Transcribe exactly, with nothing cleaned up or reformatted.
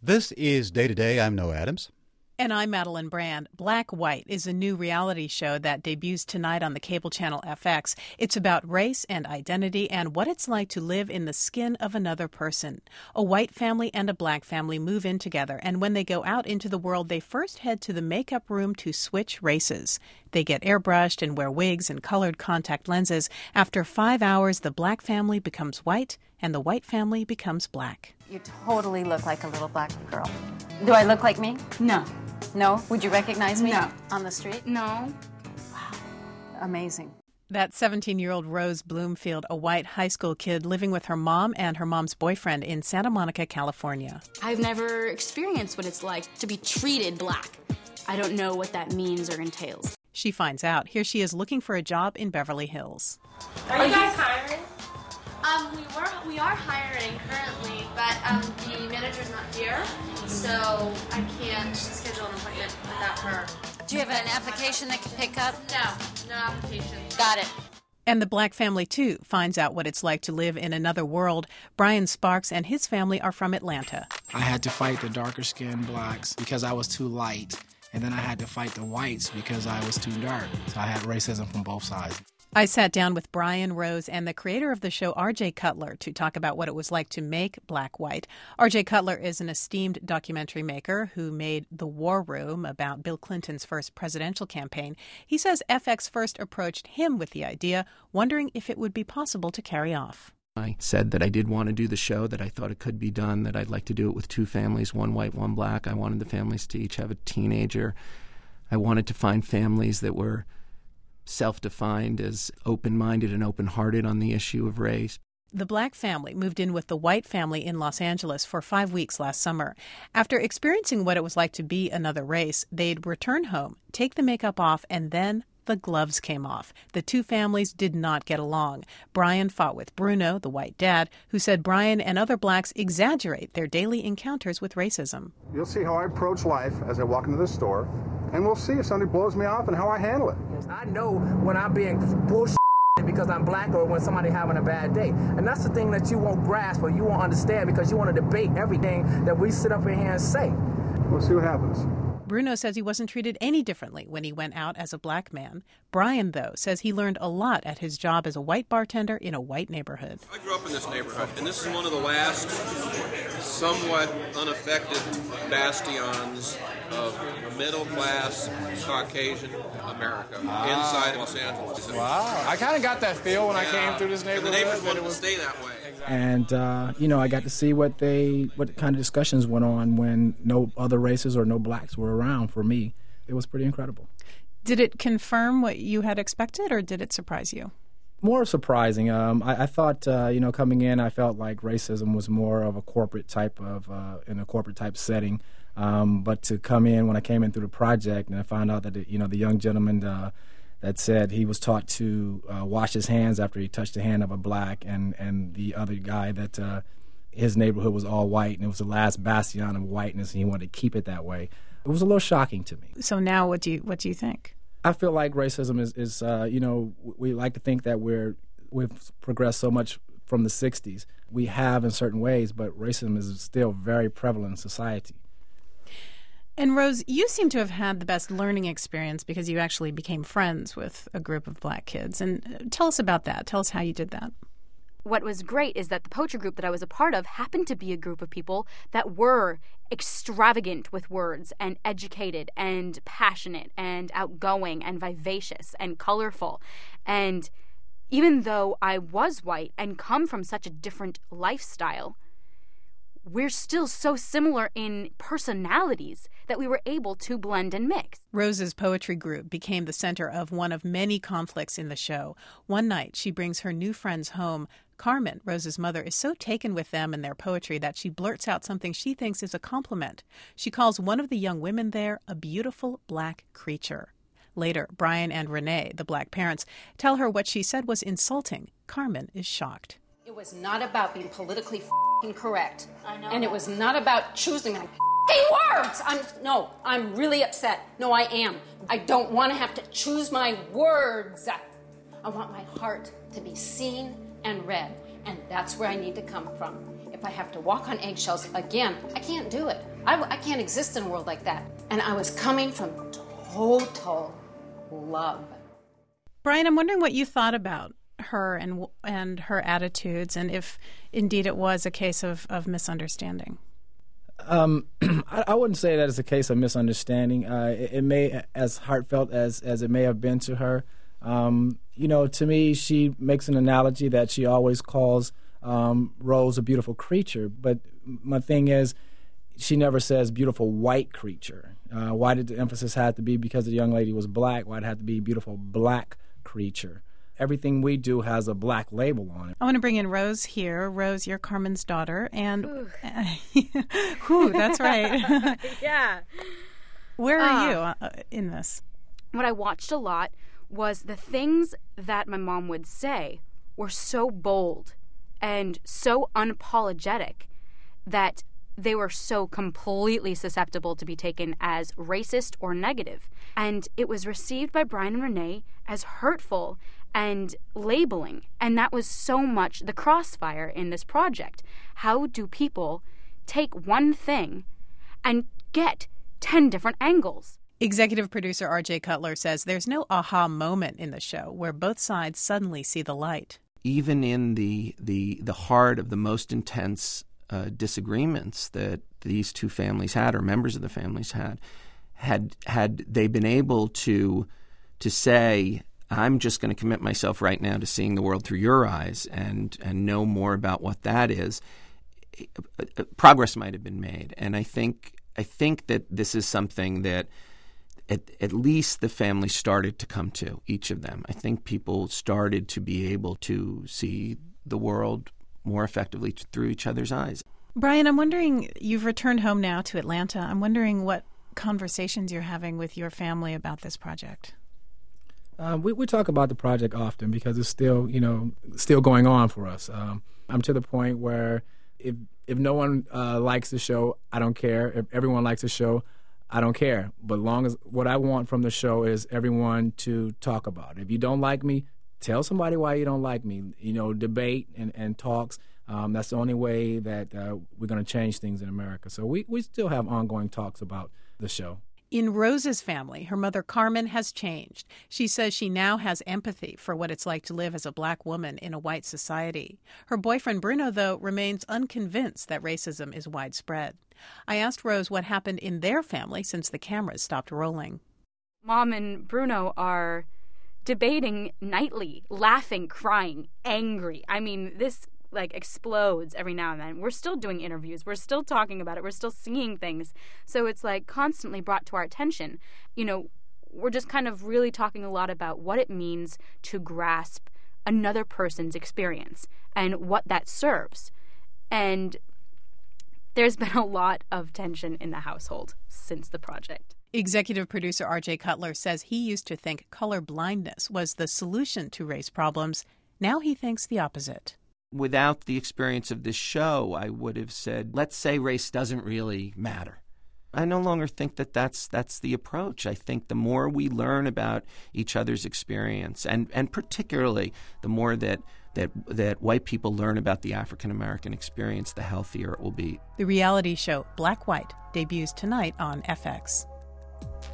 This is Day to Day. I'm Noah Adams. And I'm Madeline Brand. Black White is a new reality show that debuts tonight on the cable channel F X. It's about race and identity and what it's like to live in the skin of another person. A white family and a black family move in together, and when they go out into the world, they first head to the makeup room to switch races. They get airbrushed and wear wigs and colored contact lenses. After five hours, the black family becomes white and the white family becomes black. You totally look like a little black girl. Do I look like me? No. No? Would you recognize me? No. On the street? No. Wow. Amazing. That seventeen-year-old Rose Bloomfield, a white high school kid living with her mom and her mom's boyfriend in Santa Monica, California. I've never experienced what it's like to be treated black. I don't know what that means or entails. She finds out. Here she is looking for a job in Beverly Hills. Are you guys hiring? Um, we were we are hiring currently, but um, the manager's not here, so I can't schedule an appointment without her. Do you have an application that can pick up? No, no application. Got it. And the black family, too, finds out what it's like to live in another world. Brian Sparks and his family are from Atlanta. I had to fight the darker-skinned blacks because I was too light, and then I had to fight the whites because I was too dark. So I had racism from both sides. I sat down with Brian, Rose, and the creator of the show, R J Cutler, to talk about what it was like to make Black White. R J Cutler is an esteemed documentary maker who made The War Room about Bill Clinton's first presidential campaign. He says F X first approached him with the idea, wondering if it would be possible to carry off. I said that I did want to do the show, that I thought it could be done, that I'd like to do it with two families, one white, one black. I wanted the families to each have a teenager. I wanted to find families that were self-defined as open-minded and open-hearted on the issue of race. The black family moved in with the white family in Los Angeles for five weeks last summer. After experiencing what it was like to be another race, they'd return home, take the makeup off, and then the gloves came off. The two families did not get along. Brian fought with Bruno, the white dad, who said Brian and other blacks exaggerate their daily encounters with racism. You'll see how I approach life as I walk into the store, and we'll see if somebody blows me off and how I handle it. I know when I'm being bullshit because I'm black or when somebody having a bad day. And that's the thing that you won't grasp or you won't understand because you want to debate everything that we sit up in here and say. We'll see what happens. Bruno says he wasn't treated any differently when he went out as a black man. Brian, though, says he learned a lot at his job as a white bartender in a white neighborhood. I grew up in this neighborhood, and this is one of the last somewhat unaffected bastions of middle-class Caucasian America inside Los Angeles. Wow. I kind of got that feel when yeah. I came through this neighborhood. And the neighbors that wanted it was... to stay that way. And, uh, you know, I got to see what they, what kind of discussions went on when no other races or no blacks were around for me. It was pretty incredible. Did it confirm what you had expected, or did it surprise you? More surprising. Um, I, I thought, uh, you know, coming in, I felt like racism was more of a corporate type of, uh, in a corporate type setting. Um, but to come in, when I came in through the project, and I found out that, it, you know, the young gentleman uh, that said he was taught to uh, wash his hands after he touched the hand of a black, and, and the other guy that uh, his neighborhood was all white, and it was the last bastion of whiteness, and he wanted to keep it that way. It was a little shocking to me. So now what do you what do you think? I feel like racism is, is uh, you know, we like to think that we're, we've progressed so much from the sixties. We have in certain ways, but racism is still very prevalent in society. And Rose, you seem to have had the best learning experience because you actually became friends with a group of black kids. And tell us about that. Tell us how you did that. What was great is that the poetry group that I was a part of happened to be a group of people that were extravagant with words and educated and passionate and outgoing and vivacious and colorful. And even though I was white and come from such a different lifestyle, we're still so similar in personalities that we were able to blend and mix. Rose's poetry group became the center of one of many conflicts in the show. One night, she brings her new friends home. Carmen, Rose's mother, is so taken with them and their poetry that she blurts out something she thinks is a compliment. She calls one of the young women there a beautiful black creature. Later, Brian and Renee, the black parents, tell her what she said was insulting. Carmen is shocked. It was not about being politically f***ing correct. I know. And it was not about choosing my f***ing words. I'm, no, I'm really upset. No, I am. I don't want to have to choose my words. I want my heart to be seen and read. And that's where I need to come from. If I have to walk on eggshells again, I can't do it. I, I can't exist in a world like that. And I was coming from total love. Brian, I'm wondering what you thought about her and and her attitudes, and if indeed it was a case of, of misunderstanding. Um, I, I wouldn't say that it's a case of misunderstanding. Uh, it, it may, as heartfelt as, as it may have been to her, um, you know, to me, she makes an analogy that she always calls um, Rose a beautiful creature. But my thing is, she never says beautiful white creature. Uh, why did the emphasis have to be because the young lady was black? Why did it have to be beautiful black creature? Everything we do has a black label on it. I want to bring in Rose here. Rose, you're Carmen's daughter. And, uh, whew, that's right. Yeah. Where are uh, you uh, in this? What I watched a lot was the things that my mom would say were so bold and so unapologetic that they were so completely susceptible to be taken as racist or negative. And it was received by Brian and Renee as hurtful and labeling. And that was so much the crossfire in this project. How do people take one thing and get ten different angles? Executive producer R J Cutler says there's no aha moment in the show where both sides suddenly see the light. Even in the the, the heart of the most intense uh, disagreements that these two families had, or members of the families had, had had they been able to to say, I'm just going to commit myself right now to seeing the world through your eyes and, and know more about what that is, progress might have been made. And I think I think that this is something that at, at least the family started to come to, each of them. I think people started to be able to see the world more effectively through each other's eyes. Brian, I'm wondering, you've returned home now to Atlanta. I'm wondering what conversations you're having with your family about this project. Uh, we, we talk about the project often because it's still, you know, still going on for us. Um, I'm to the point where if if no one uh, likes the show, I don't care. If everyone likes the show, I don't care. But long as what I want from the show is everyone to talk about it. If you don't like me, tell somebody why you don't like me. You know, debate and, and talks. Um, that's the only way that uh, we're going to change things in America. So we, we still have ongoing talks about the show. In Rose's family, her mother Carmen has changed. She says she now has empathy for what it's like to live as a black woman in a white society. Her boyfriend Bruno, though, remains unconvinced that racism is widespread. I asked Rose what happened in their family since the cameras stopped rolling. Mom and Bruno are debating nightly, laughing, crying, angry. I mean, this like explodes every now and then. We're still doing interviews. We're still talking about it. We're still seeing things. So it's like constantly brought to our attention. You know, we're just kind of really talking a lot about what it means to grasp another person's experience and what that serves. And there's been a lot of tension in the household since the project. Executive producer R J Cutler says he used to think color blindness was the solution to race problems. Now he thinks the opposite. Without the experience of this show, I would have said, let's say race doesn't really matter. I no longer think that that's, that's the approach. I think the more we learn about each other's experience, and, and particularly the more that, that, that white people learn about the African-American experience, the healthier it will be. The reality show Black White debuts tonight on F X.